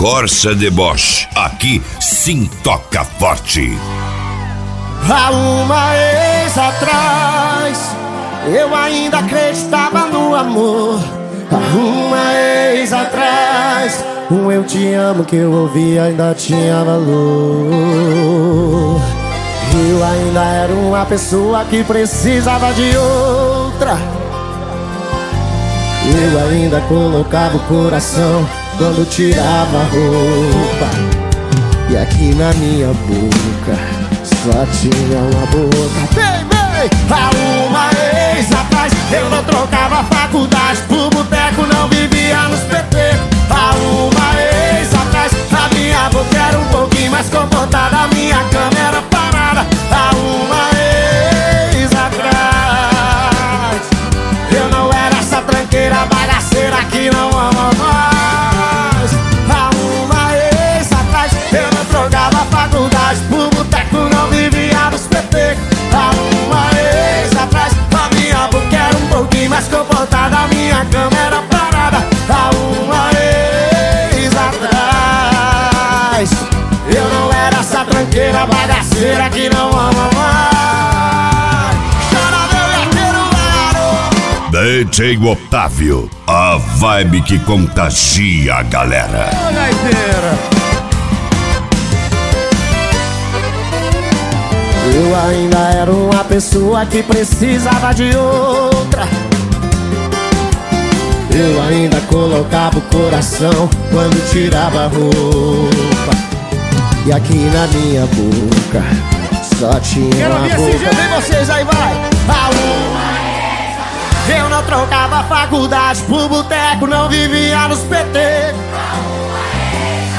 Força de Bosch, aqui sim toca forte. Há uma vez atrás, eu ainda acreditava no amor. Há uma vez atrás, um eu te amo que eu ouvi ainda tinha valor. Eu ainda era uma pessoa que precisava de outra. Eu ainda colocava o coração quando tirava a roupa. E aqui na minha boca só tinha uma boca. Bem, há uma vez atrás, eu não trocava faculdade por boteco, não vivia nos PT. Há uma vez atrás, a minha boca era um pouquinho mais comportada, a minha cama era parada. Há uma vez atrás, eu não era essa tranqueira bagaceira que não ama mais. Há uma vez atrás, eu não trocava faculdade por boteco, não vivia nos PT. Há uma vez atrás, a minha boca era um pouquinho mais comportada, a minha cama era parada. Há uma vez atrás, eu não era essa tranqueira bagaceira que não ama mais. Chora meu gaiteiro, garoto. DJ Otávio, a vibe que contagia a galera. Ô gaiteiro, eu ainda era uma pessoa que precisava de outra. Eu ainda colocava o coração quando tirava a roupa. E aqui na minha boca só tinha uma boca. Vem vocês aí, vai! Eu não trocava faculdade por boteco, não vivia nos PT.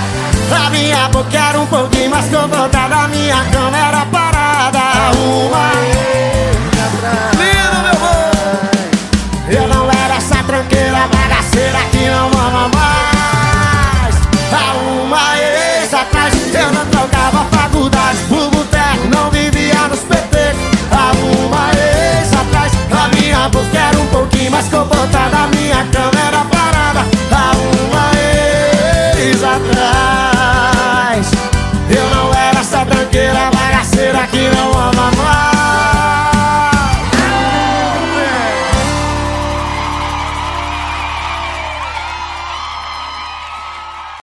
A minha boca era um pouquinho mais comportada, a minha cama era parada. Uma